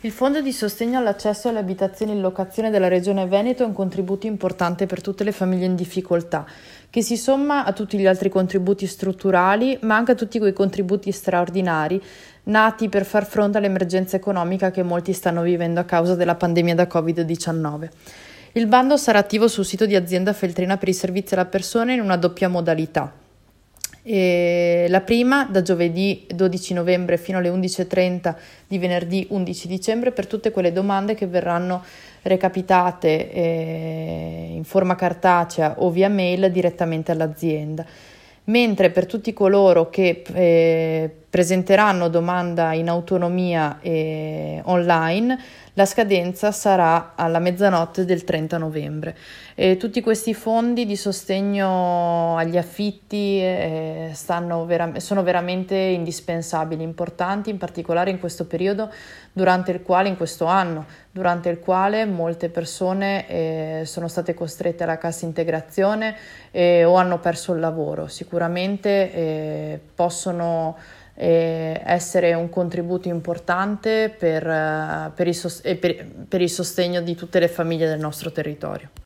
Il Fondo di sostegno all'accesso alle abitazioni in locazione della Regione Veneto è un contributo importante per tutte le famiglie in difficoltà, che si somma a tutti gli altri contributi strutturali, ma anche a tutti quei contributi straordinari nati per far fronte all'emergenza economica che molti stanno vivendo a causa della pandemia da Covid-19. Il bando sarà attivo sul sito di Azienda Feltrina per i servizi alla persona in una doppia modalità. La prima da giovedì 12 novembre fino alle 11:30 di venerdì 11 dicembre per tutte quelle domande che verranno recapitate in forma cartacea o via mail direttamente all'azienda, mentre per tutti coloro che presenteranno domanda in autonomia online la scadenza sarà alla mezzanotte del 30 novembre. Tutti questi fondi di sostegno agli affitti sono veramente indispensabili, importanti, in particolare in questo periodo in questo anno, durante il quale molte persone sono state costrette alla cassa integrazione o hanno perso il lavoro. Sicuramente possono essere un contributo importante per il sostegno di tutte le famiglie del nostro territorio.